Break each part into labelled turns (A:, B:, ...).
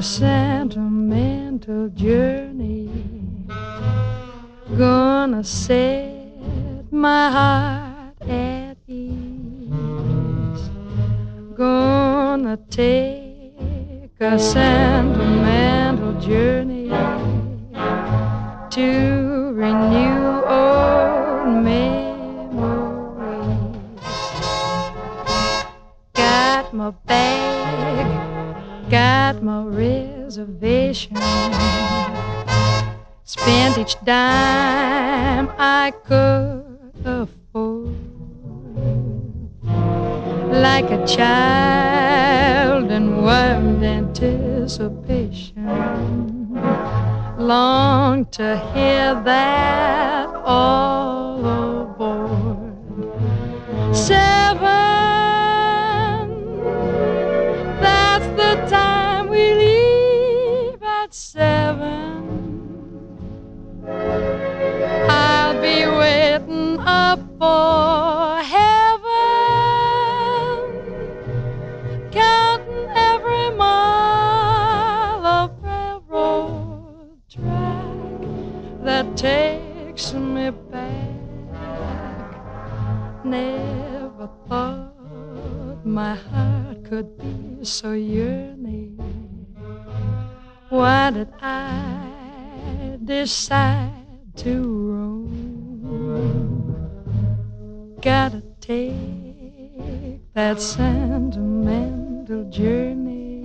A: sentimental journey, gonna set my heart at ease, gonna take a sentimental journey to renew old memories. Got my bag, got my reservation, spent each dime I could afford, like a child in wild anticipation, long to hear that all aboard. 7, that's the time we leave at 7. I'll be waiting up for heaven, counting every mile of railroad track that takes me back. Never thought my heart could be so yearning. Why did I decide to roam? Gotta take that sentimental journey,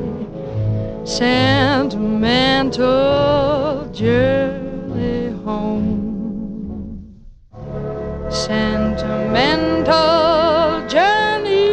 A: sentimental journey home, sentimental journey.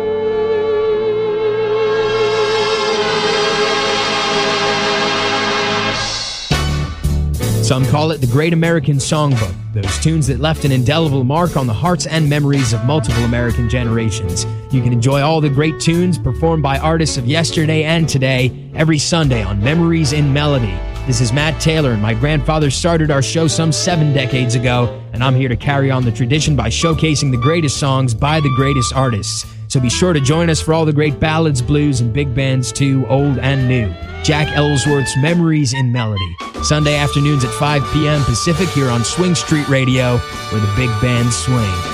B: Some call it the Great American Songbook, those tunes that left an indelible mark on the hearts and memories of multiple American generations. You can enjoy all the great tunes performed by artists of yesterday and today every Sunday on Memories in Melody. This is Matt Taylor, and my grandfather started our show some 7 decades ago, and I'm here to carry on the tradition by showcasing the greatest songs by the greatest artists. So be sure to join us for all the great ballads, blues, and big bands too, old and new. Jack Ellsworth's Memories in Melody. Sunday afternoons at 5 p.m. Pacific here on Swing Street Radio, where the big bands swing.